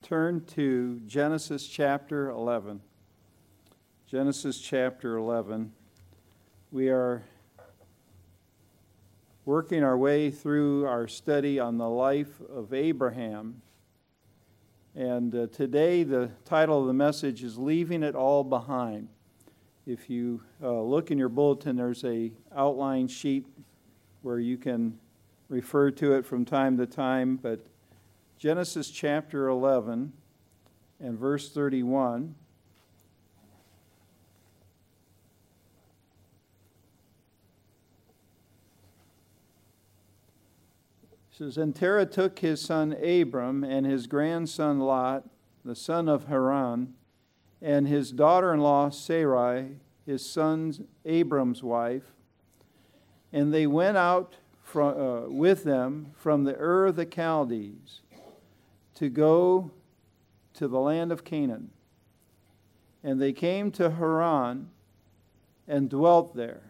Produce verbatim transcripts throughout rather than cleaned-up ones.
turn to Genesis chapter eleven. Genesis chapter eleven. We are working our way through our study on the life of Abraham. And uh, today the title of the message is Leaving It All Behind. If you uh, look in your bulletin, there's a outline sheet where you can refer to it from time to time, but Genesis chapter eleven and verse thirty-one. It says, And Terah took his son Abram and his grandson Lot, the son of Haran, and his daughter-in-law Sarai, his son Abram's wife, and they went out from, uh, with them from the Ur of the Chaldees to go to the land of Canaan. And they came to Haran and dwelt there.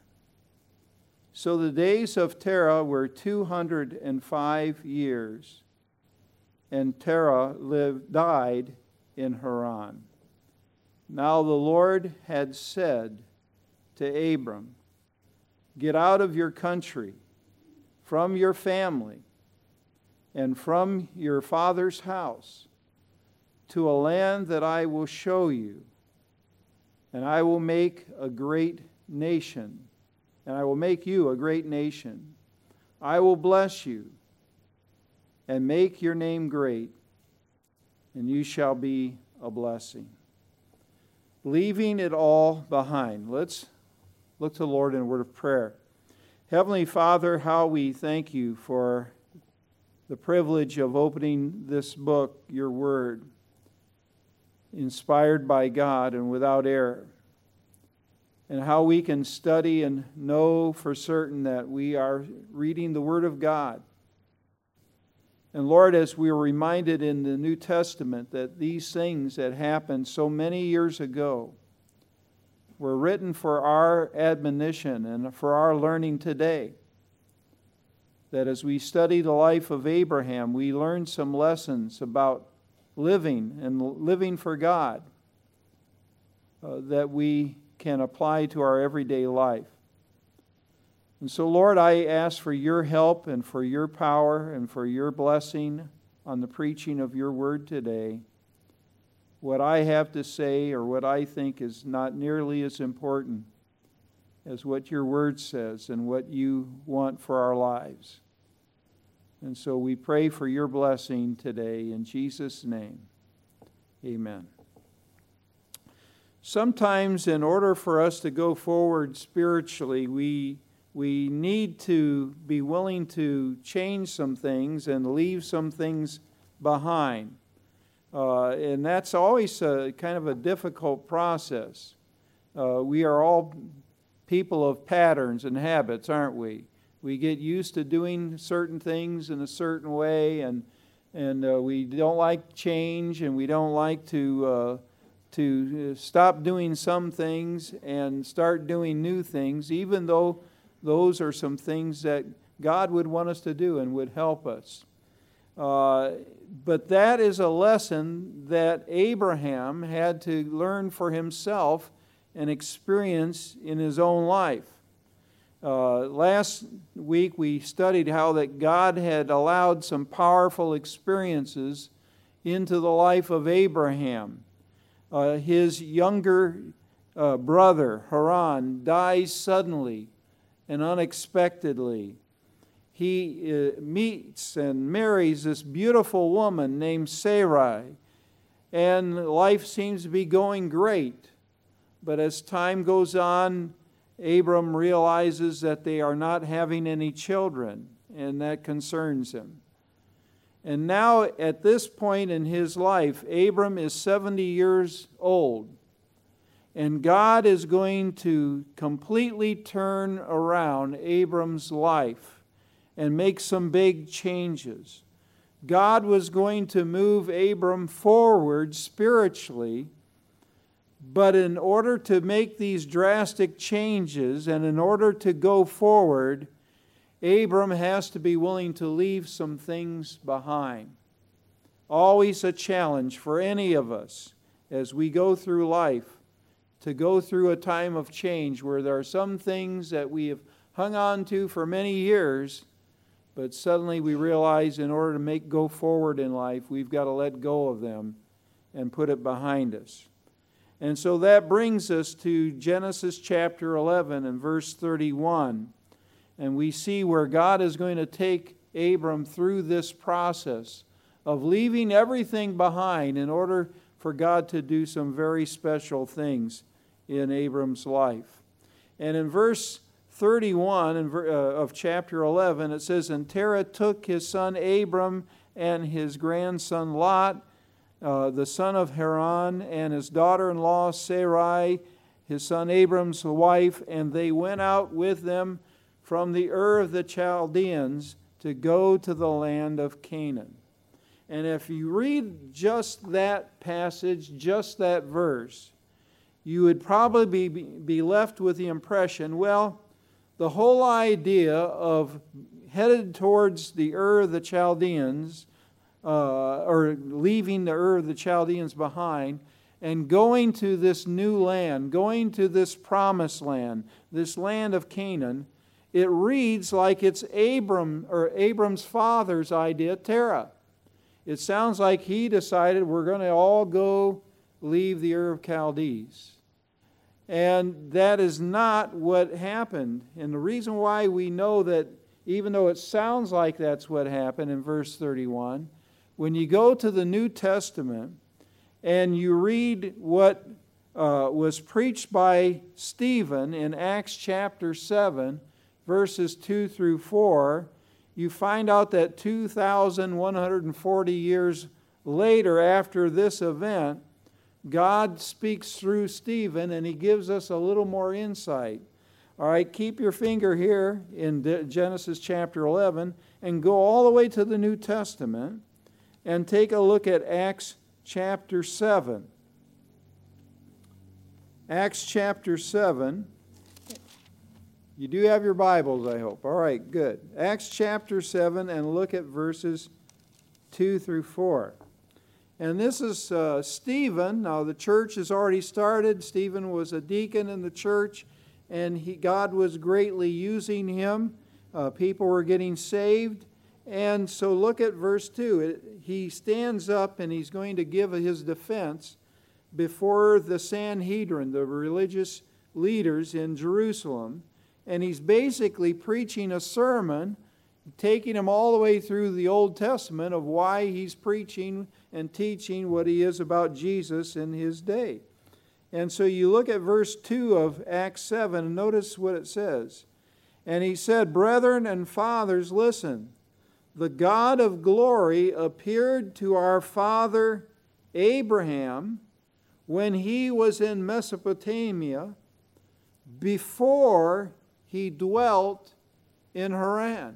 So the days of Terah were two hundred and five years, and Terah lived, died in Haran. Now the Lord had said to Abram, Get out of your country, from your family, and from your father's house, to a land that I will show you, and I will make a great nation, and I will make you a great nation. I will bless you, and make your name great, and you shall be a blessing. Leaving it all behind. Let's look to the Lord in a word of prayer. Heavenly Father, how we thank you for the privilege of opening this book, your word, inspired by God and without error, and how we can study and know for certain that we are reading the Word of God. And Lord, as we are reminded in the New Testament that these things that happened so many years ago were written for our admonition and for our learning today, that as we study the life of Abraham, we learn some lessons about living and living for God uh, that we can apply to our everyday life. And so, Lord, I ask for your help and for your power and for your blessing on the preaching of your word today. What I have to say or what I think is not nearly as important as what your word says and what you want for our lives. And so we pray for your blessing today in Jesus' name. Amen. Sometimes in order for us to go forward spiritually, we we need to be willing to change some things and leave some things behind. Uh, and that's always a, kind of a difficult process. Uh, we are all people of patterns and habits, aren't we? We get used to doing certain things in a certain way, and and uh, we don't like change, and we don't like to uh, to stop doing some things and start doing new things, even though those are some things that God would want us to do and would help us. Uh, but that is a lesson that Abraham had to learn for himself and experience in his own life. Uh, last week we studied how that God had allowed some powerful experiences into the life of Abraham. Uh, his younger uh, brother, Haran, dies suddenly and unexpectedly. He uh, meets and marries this beautiful woman named Sarai, and life seems to be going great. But as time goes on, Abram realizes that they are not having any children, and that concerns him. And now, at this point in his life, Abram is seventy years old. And God is going to completely turn around Abram's life and make some big changes. God was going to move Abram forward spiritually, but in order to make these drastic changes and in order to go forward, Abram has to be willing to leave some things behind. always a challenge for any of us as we go through life to go through a time of change where there are some things that we have hung on to for many years, but suddenly we realize in order to make go forward in life, we've got to let go of them and put it behind us. And so that brings us to Genesis chapter eleven and verse thirty-one. And we see where God is going to take Abram through this process of leaving everything behind in order for God to do some very special things in Abram's life. And in verse thirty-one of chapter eleven, it says, "And Terah took his son Abram and his grandson Lot, uh, the son of Haran, and his daughter-in-law Sarai, his son Abram's wife, and they went out with them from the Ur of the Chaldeans to go to the land of Canaan." And if you read just that passage, just that verse, you would probably be, be left with the impression, well, the whole idea of headed towards the Ur of the Chaldeans, uh, or leaving the Ur of the Chaldeans behind, and going to this new land, going to this promised land, this land of Canaan, it reads like it's Abram or Abram's father's idea, Terah. It sounds like he decided we're going to all go leave the Ur of Chaldees. And that is not what happened. And the reason why we know that, even though it sounds like that's what happened in verse thirty-one, when you go to the New Testament and you read what uh, was preached by Stephen in Acts chapter seven, verses two through four, you find out that two thousand one hundred forty years later after this event, God speaks through Stephen and he gives us a little more insight. All right, keep your finger here in Genesis chapter eleven and go all the way to the New Testament and take a look at Acts chapter seven. Acts chapter seven. You do have your Bibles, I hope. All right, good. Acts chapter seven, and look at verses two through four. And this is uh, Stephen. Now, the church has already started. Stephen was a deacon in the church, and he, God was greatly using him. Uh, people were getting saved. And so look at verse two. It, he stands up, and he's going to give his defense before the Sanhedrin, the religious leaders in Jerusalem. And he's basically preaching a sermon, taking him all the way through the Old Testament of why he's preaching and teaching what he is about Jesus in his day. And so you look at verse two of Acts seven and notice what it says. "And he said, Brethren and fathers, listen. The God of glory appeared to our father Abraham when he was in Mesopotamia, before he dwelt in Haran."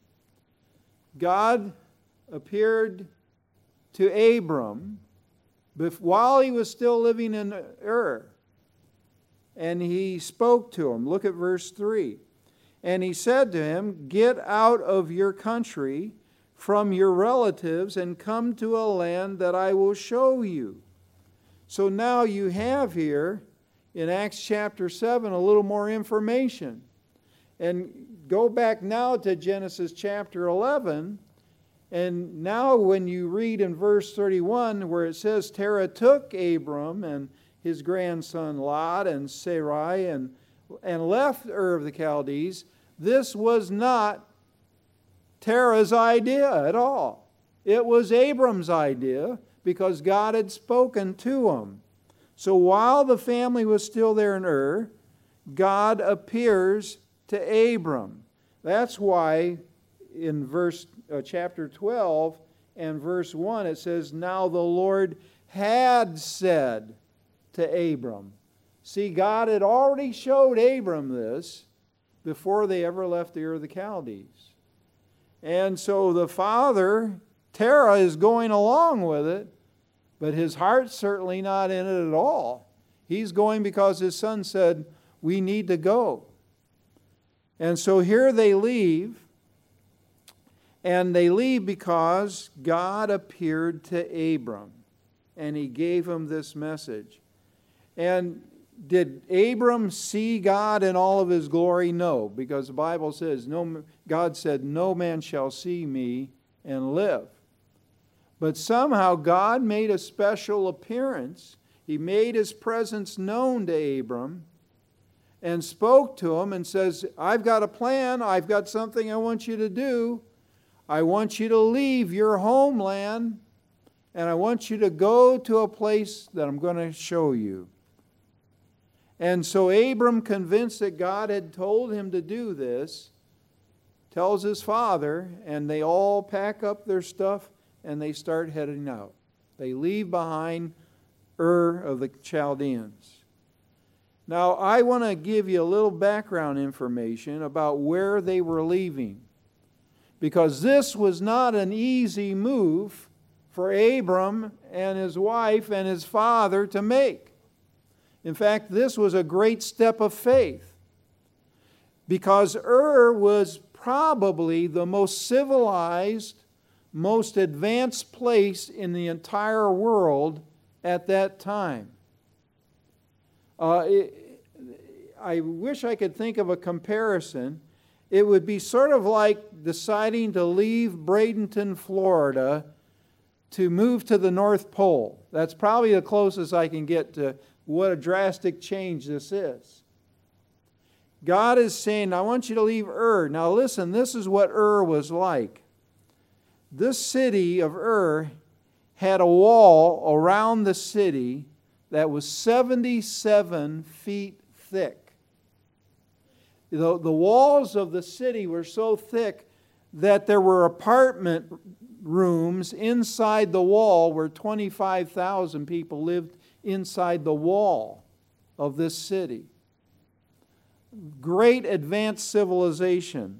God appeared to Abram while he was still living in Ur. And he spoke to him. Look at verse three. "And he said to him, Get out of your country, from your relatives, and come to a land that I will show you." So now you have here in Acts chapter seven a little more information. And go back now to Genesis chapter eleven. And now when you read in verse thirty-one where it says, Terah took Abram and his grandson Lot and Sarai and, and left Ur of the Chaldees, this was not Terah's idea at all. It was Abram's idea because God had spoken to him. So while the family was still there in Ur, God appears to Abram. That's why in verse uh, chapter twelve and verse one it says, "Now the Lord had said to Abram." See, God had already showed Abram this before they ever left the Ur of the Chaldees. And so the father, Terah, is going along with it, but his heart's certainly not in it at all. He's going because his son said, "We need to go." And so here they leave, And they leave because God appeared to Abram, and He gave him this message. And did Abram see God in all of His glory? No, because the Bible says, no, God said, no man shall see me and live. But somehow God made a special appearance. He made His presence known to Abram and spoke to him and says, I've got a plan. I've got something I want you to do. I want you to leave your homeland, and I want you to go to a place that I'm going to show you. And so Abram, convinced that God had told him to do this, tells his father, and they all pack up their stuff and they start heading out. They leave behind Ur of the Chaldeans. Now, I want to give you a little background information about where they were leaving, because this was not an easy move for Abram and his wife and his father to make. In fact, this was a great step of faith, because Ur was probably the most civilized, most advanced place in the entire world at that time. Uh, it, I wish I could think of a comparison. It would be sort of like deciding to leave Bradenton, Florida, to move to the North Pole. That's probably the closest I can get to what a drastic change this is. God is saying, I want you to leave Ur. Now listen, this is what Ur was like. This city of Ur had a wall around the city that was seventy-seven feet thick. The, the walls of the city were so thick that there were apartment rooms inside the wall where twenty-five thousand people lived inside the wall of this city. Great advanced civilization.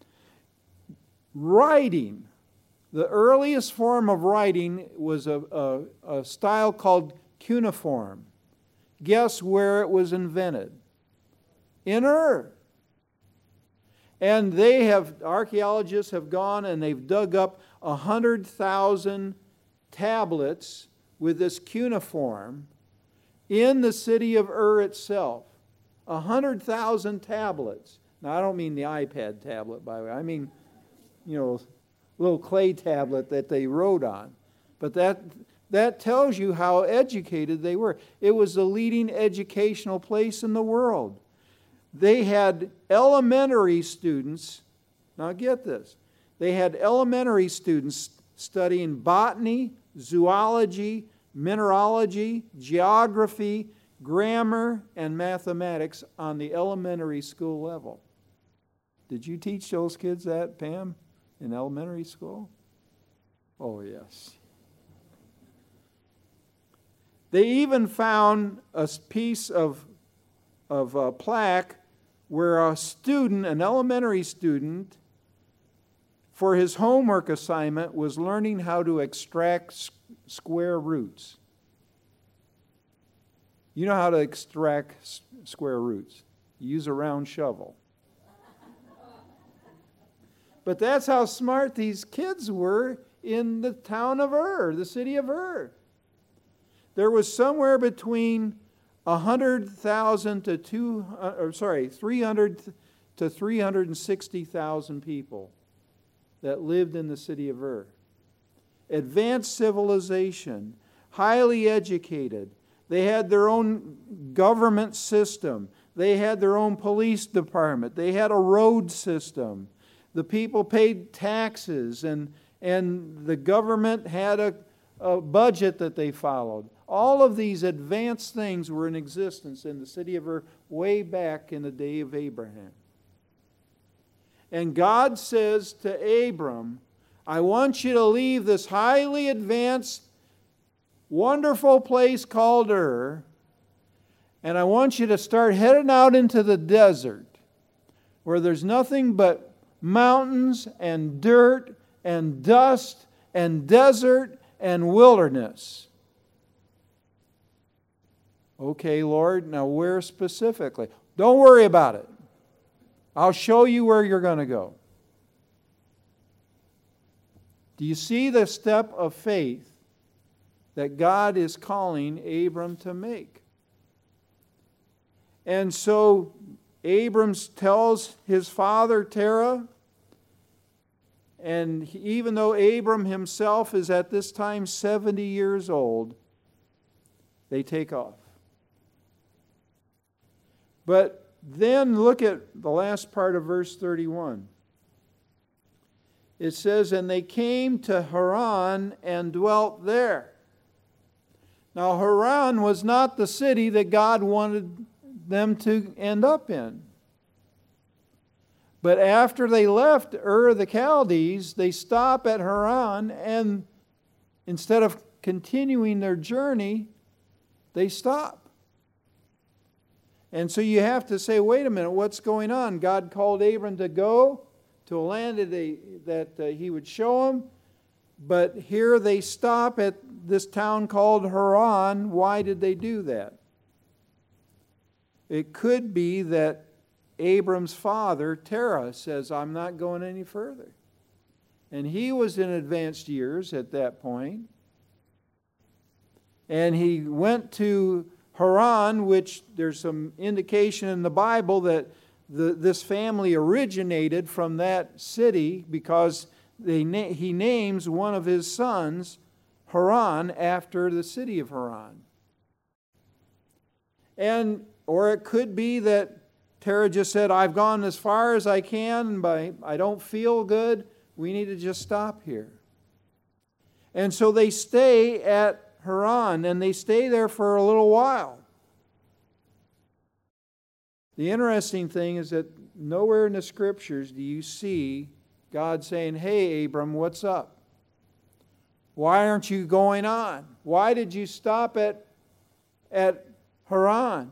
Writing. The earliest form of writing was a, a, a style called cuneiform. Guess where it was invented? In Ur. And they have, archaeologists have gone and they've dug up one hundred thousand tablets with this cuneiform in the city of Ur itself. one hundred thousand tablets. Now, I don't mean the iPad tablet, by the way. I mean, you know, little clay tablet that they wrote on. But that that tells you how educated they were. It was the leading educational place in the world. They had elementary students, now get this, they had elementary students studying botany, zoology, mineralogy, geography, grammar, and mathematics on the elementary school level. Did you teach those kids that, Pam, in elementary school? Oh, yes. They even found a piece of, of a plaque where a student, an elementary student, for his homework assignment was learning how to extract square roots. You know how to extract square roots. You use a round shovel. But that's how smart these kids were in the town of Ur, the city of Ur. There was somewhere between one hundred thousand to two, uh, or sorry, three hundred to three hundred sixty thousand people that lived in the city of Ur. Advanced civilization, highly educated. They had their own government system. They had their own police department. They had a road system. The people paid taxes, and, and the government had a, a budget that they followed. All of these advanced things were in existence in the city of Ur way back in the day of Abraham. And God says to Abram, I want you to leave this highly advanced, wonderful place called Ur, and I want you to start heading out into the desert where there's nothing but mountains and dirt and dust and desert and wilderness. Okay, Lord, now where specifically? Don't worry about it. I'll show you where you're going to go. Do you see the step of faith that God is calling Abram to make? And so Abram tells his father Terah, and he, even though Abram himself is at this time seventy years old, they take off. But then look at the last part of verse thirty-one. It says, and they came to Haran and dwelt there. Now Haran was not the city that God wanted them to end up in. But after they left Ur of the Chaldees, they stop at Haran, and instead of continuing their journey, they stop. And so you have to say, wait a minute, what's going on? God called Abram to go to a land that, they, that uh, he would show him, but here they stop at this town called Haran. Why did they do that? It could be that Abram's father, Terah, says, I'm not going any further. And he was in advanced years at that point. And he went to Haran, which there's some indication in the Bible that the, this family originated from that city, because they na- he names one of his sons Haran after the city of Haran. And or it could be that Terah just said, I've gone as far as I can, but I don't feel good. We need to just stop here. And so they stay at Haran, and they stay there for a little while. The interesting thing is that nowhere in the Scriptures do you see God saying, hey, Abram, what's up? Why aren't you going on? Why did you stop at, at Haran?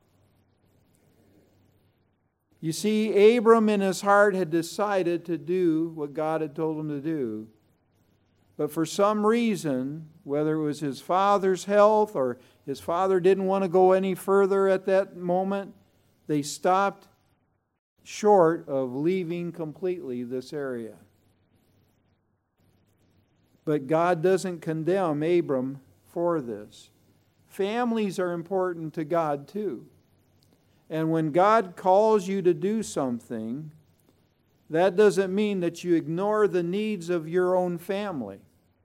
You see, Abram in his heart had decided to do what God had told him to do. But for some reason, whether it was his father's health or his father didn't want to go any further at that moment, they stopped short of leaving completely this area. But God doesn't condemn Abram for this. Families are important to God too. And when God calls you to do something, that doesn't mean that you ignore the needs of your own family.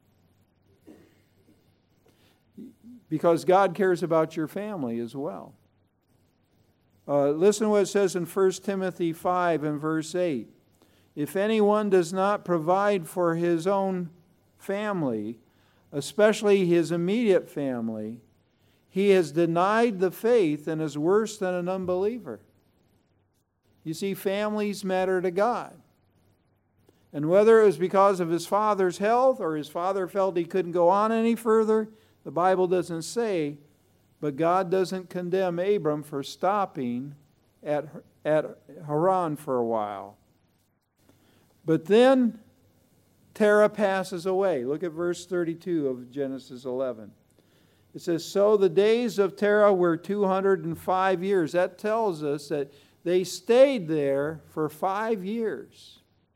Because God cares about your family as well. Uh, listen to what it says in First Timothy five and verse eight. If anyone does not provide for his own family, especially his immediate family, he has denied the faith and is worse than an unbeliever. You see, families matter to God. And whether it was because of his father's health or his father felt he couldn't go on any further, the Bible doesn't say, but God doesn't condemn Abram for stopping at, at Haran for a while. But then Terah passes away. Look at verse thirty-two of Genesis eleven. It says, so the days of Terah were two hundred five years. That tells us that they stayed there for five years.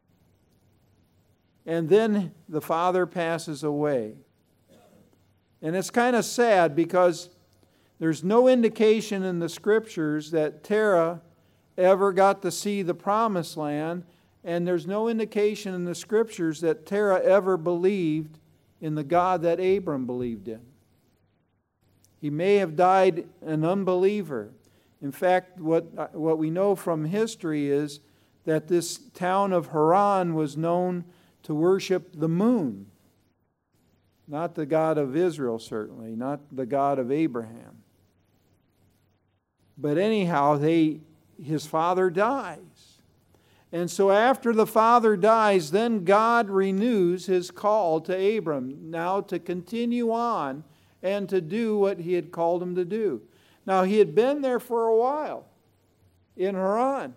And then the father passes away. And it's kind of sad because there's no indication in the Scriptures that Terah ever got to see the Promised Land, and there's no indication in the Scriptures that Terah ever believed in the God that Abram believed in. He may have died an unbeliever. In fact, what, what we know from history is that this town of Haran was known to worship the moon. Not the God of Israel, certainly. Not the God of Abraham. But anyhow, they, his father dies. And so after the father dies, then God renews his call to Abram now to continue on and to do what he had called him to do. Now, he had been there for a while in Haran.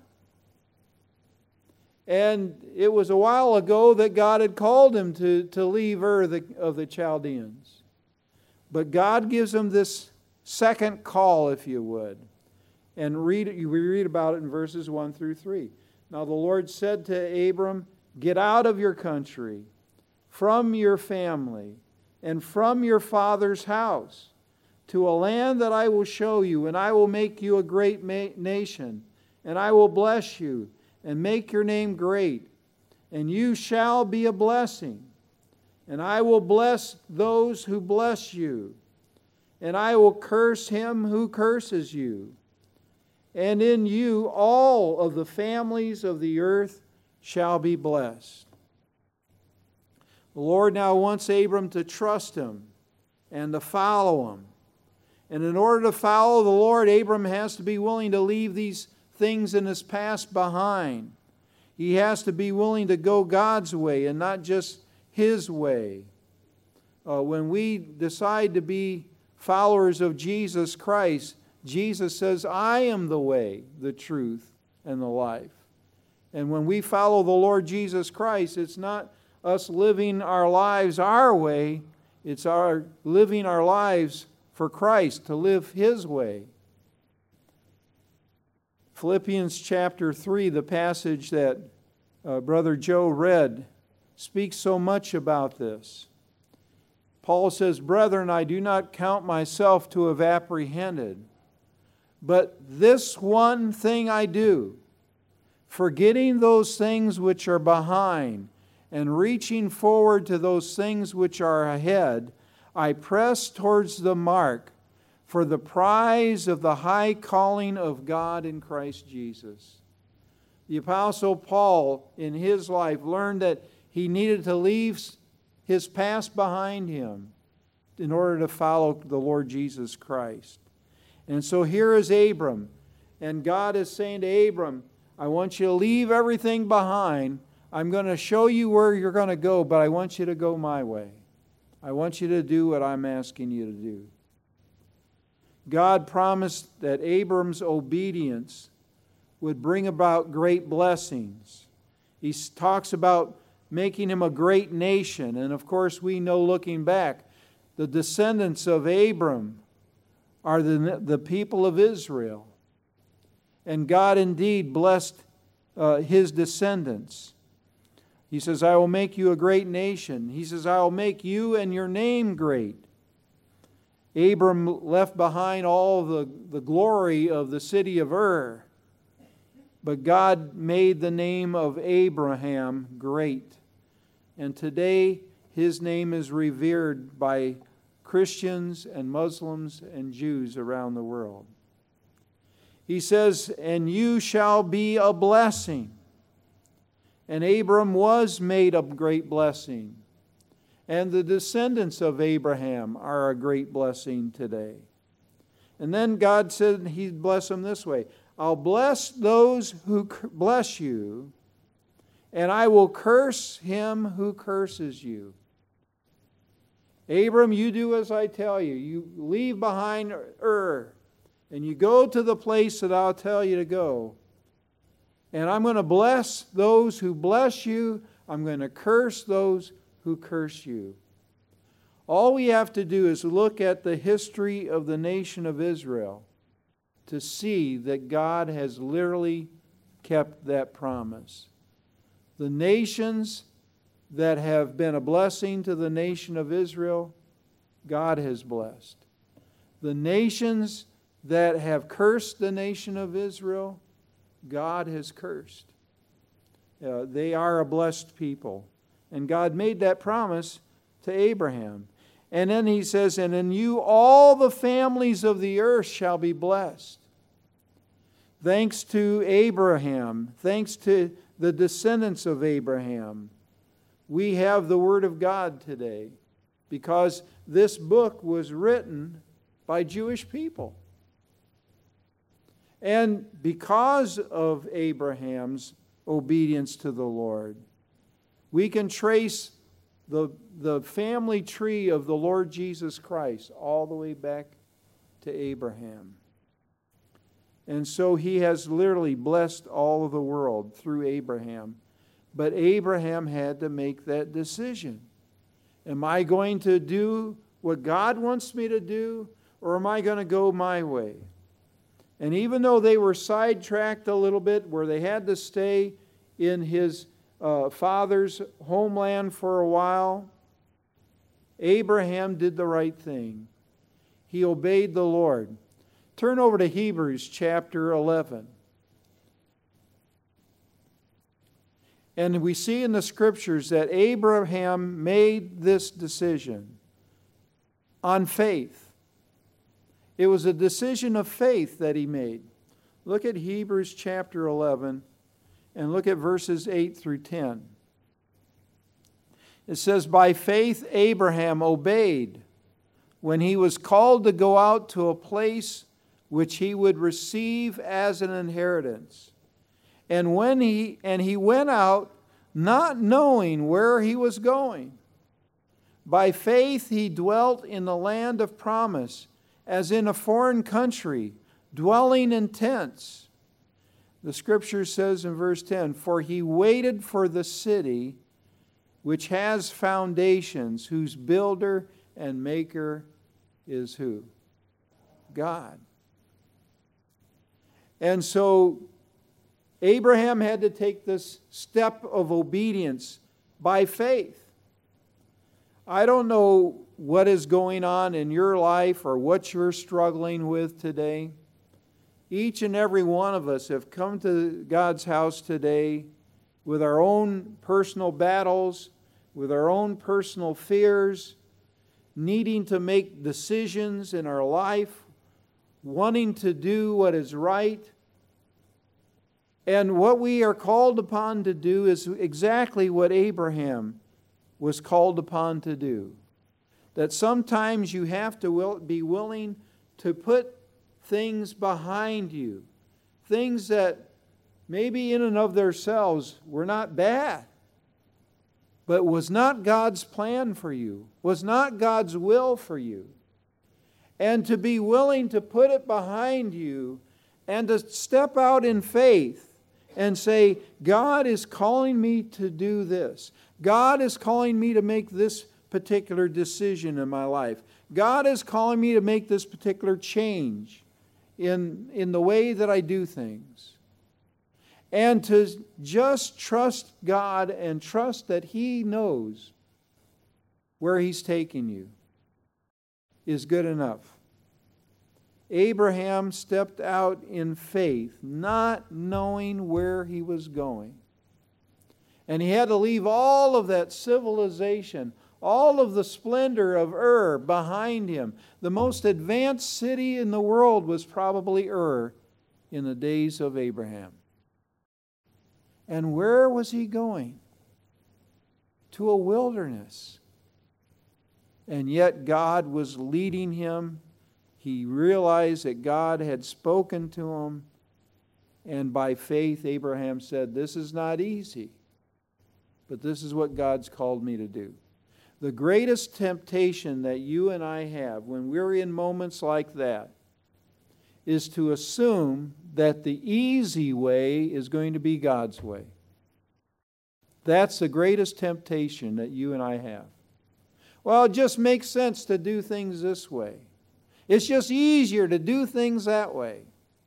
And it was a while ago that God had called him to, to leave Ur of the Chaldeans. But God gives him this second call, if you would. And read we read about it in verses one through three. Now the Lord said to Abram, get out of your country, from your family and from your father's house to a land that I will show you, and I will make you a great ma- nation, and I will bless you and make your name great, and you shall be a blessing. And I will bless those who bless you, and I will curse him who curses you. And in you all of the families of the earth shall be blessed. The Lord now wants Abram to trust Him and to follow Him. And in order to follow the Lord, Abram has to be willing to leave these things in his past behind. He has to be willing to go God's way and not just His way. Uh, when we decide to be followers of Jesus Christ, Jesus says, I am the way, the truth, and the life. And when we follow the Lord Jesus Christ, it's not us living our lives our way, it's our living our lives for Christ, to live His way. Philippians chapter three, the passage that uh, Brother Joe read, speaks so much about this. Paul says, Brethren, I do not count myself to have apprehended, but this one thing I do, forgetting those things which are behind, and reaching forward to those things which are ahead, I press towards the mark for the prize of the high calling of God in Christ Jesus. The Apostle Paul, in his life, learned that he needed to leave his past behind him in order to follow the Lord Jesus Christ. And so here is Abram, and God is saying to Abram, I want you to leave everything behind. I'm going to show you where you're going to go, but I want you to go my way. I want you to do what I'm asking you to do. God promised that Abram's obedience would bring about great blessings. He talks about making him a great nation. And of course, we know, looking back, the descendants of Abram are the, the people of Israel. And God indeed blessed uh, his descendants. He says, I will make you a great nation. He says, I will make you and your name great. Abram left behind all the, the glory of the city of Ur. But God made the name of Abraham great. And today his name is revered by Christians and Muslims and Jews around the world. He says, and you shall be a blessing. And Abram was made a great blessing. And the descendants of Abraham are a great blessing today. And then God said He'd bless them this way. I'll bless those who bless you, and I will curse him who curses you. Abram, you do as I tell you. You leave behind Ur, and you go to the place that I'll tell you to go. And I'm going to bless those who bless you. I'm going to curse those who curse you. All we have to do is look at the history of the nation of Israel to see that God has literally kept that promise. The nations that have been a blessing to the nation of Israel, God has blessed. The nations that have cursed the nation of Israel, God has cursed. Uh, they are a blessed people. And God made that promise to Abraham. And then He says, and in you all the families of the earth shall be blessed. Thanks to Abraham, thanks to the descendants of Abraham, we have the Word of God today, because this book was written by Jewish people. And because of Abraham's obedience to the Lord, we can trace the, the family tree of the Lord Jesus Christ all the way back to Abraham. And so He has literally blessed all of the world through Abraham. But Abraham had to make that decision. Am I going to do what God wants me to do, or am I going to go my way? And even though they were sidetracked a little bit, where they had to stay in his uh, father's homeland for a while, Abraham did the right thing. He obeyed the Lord. Turn over to Hebrews chapter eleven. And we see in the Scriptures that Abraham made this decision on faith. It was a decision of faith that he made. Look at Hebrews chapter eleven and look at verses eight through ten. It says, "By faith Abraham obeyed when he was called to go out to a place which he would receive as an inheritance. And when he and he went out, not knowing where he was going. By faith he dwelt in the land of promise, as in a foreign country, dwelling in tents." The Scripture says in verse ten, "For he waited for the city which has foundations, whose builder and maker is" who? God. And so Abraham had to take this step of obedience by faith. I don't know what is going on in your life or what you're struggling with today. Each and every one of us have come to God's house today with our own personal battles, with our own personal fears, needing to make decisions in our life, wanting to do what is right. And what we are called upon to do is exactly what Abraham was called upon to do. That sometimes you have to be willing to put things behind you. Things that maybe in and of themselves were not bad, but was not God's plan for you, was not God's will for you. And to be willing to put it behind you and to step out in faith and say, God is calling me to do this. God is calling me to make this particular decision in my life. God is calling me to make this particular change in, in the way that I do things. And to just trust God and trust that He knows where He's taking you is good enough. Abraham stepped out in faith, not knowing where he was going. And he had to leave all of that civilization, all of the splendor of Ur behind him. The most advanced city in the world was probably Ur in the days of Abraham. And where was he going? To a wilderness. And yet God was leading him. He realized that God had spoken to him. And by faith, Abraham said, "This is not easy, but this is what God's called me to do." The greatest temptation that you and I have when we're in moments like that is to assume that the easy way is going to be God's way. That's the greatest temptation that you and I have. Well, it just makes sense to do things this way. It's just easier to do things that way.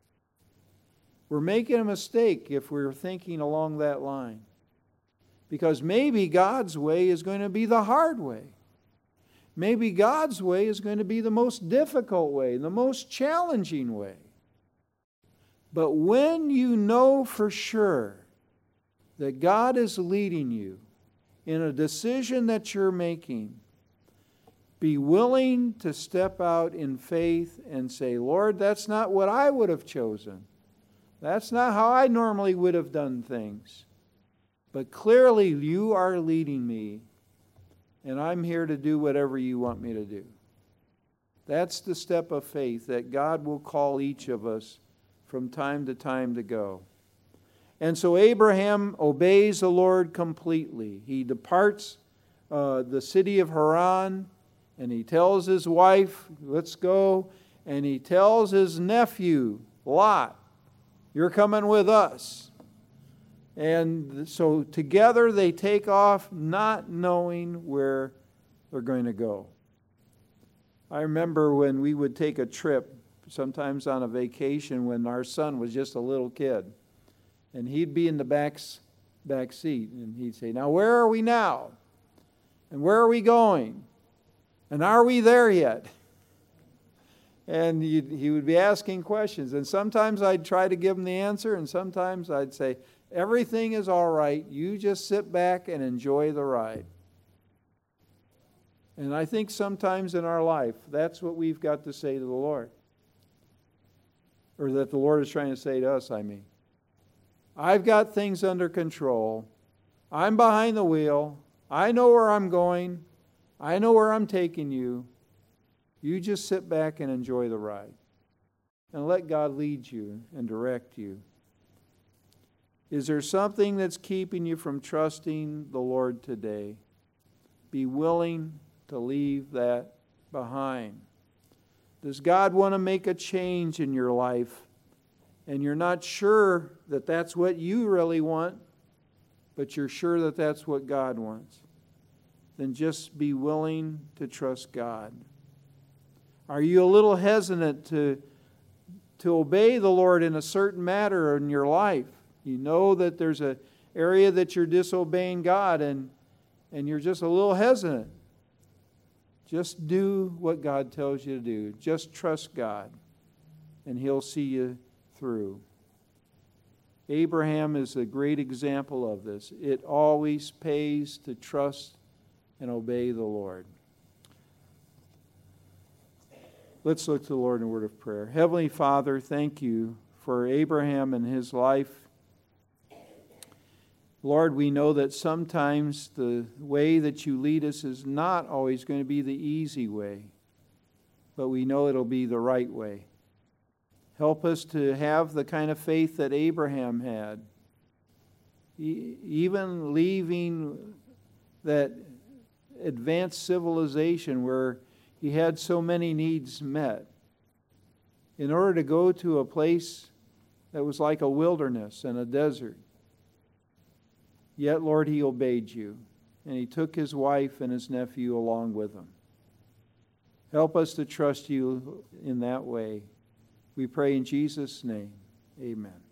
We're making a mistake if we're thinking along that line. Because maybe God's way is going to be the hard way. Maybe God's way is going to be the most difficult way, the most challenging way. But when you know for sure that God is leading you in a decision that you're making, be willing to step out in faith and say, "Lord, that's not what I would have chosen. That's not how I normally would have done things. But clearly you are leading me, and I'm here to do whatever you want me to do." That's the step of faith that God will call each of us from time to time to go. And so Abraham obeys the Lord completely. He departs uh, the city of Haran, and he tells his wife, "Let's go." And he tells his nephew, Lot, "You're coming with us." And so together they take off, not knowing where they're going to go. I remember when we would take a trip, sometimes on a vacation, when our son was just a little kid. And he'd be in the back, back seat. And he'd say, now where are we now? And where are we going? And are we there yet? And he would be asking questions. And sometimes I'd try to give him the answer, and sometimes I'd say, everything is all right. You just sit back and enjoy the ride. And I think sometimes in our life, that's what we've got to say to the Lord. Or that the Lord is trying to say to us, I mean. I've got things under control. I'm behind the wheel. I know where I'm going. I know where I'm taking you. You just sit back and enjoy the ride. And let God lead you and direct you. Is there something that's keeping you from trusting the Lord today? Be willing to leave that behind. Does God want to make a change in your life? And you're not sure that that's what you really want, but you're sure that that's what God wants. Then just be willing to trust God. Are you a little hesitant to, to obey the Lord in a certain matter in your life? You know that there's an area that you're disobeying God and, and you're just a little hesitant. Just do what God tells you to do. Just trust God and He'll see you through. Abraham is a great example of this. It always pays to trust and obey the Lord. Let's look to the Lord in a word of prayer. Heavenly Father, thank you for Abraham and his life. Lord, we know that sometimes the way that you lead us is not always going to be the easy way, but we know it'll be the right way. Help us to have the kind of faith that Abraham had. E- even leaving that advanced civilization where he had so many needs met, in order to go to a place that was like a wilderness and a desert. Yet, Lord, he obeyed you, and he took his wife and his nephew along with him. Help us to trust you in that way. We pray in Jesus' name. Amen.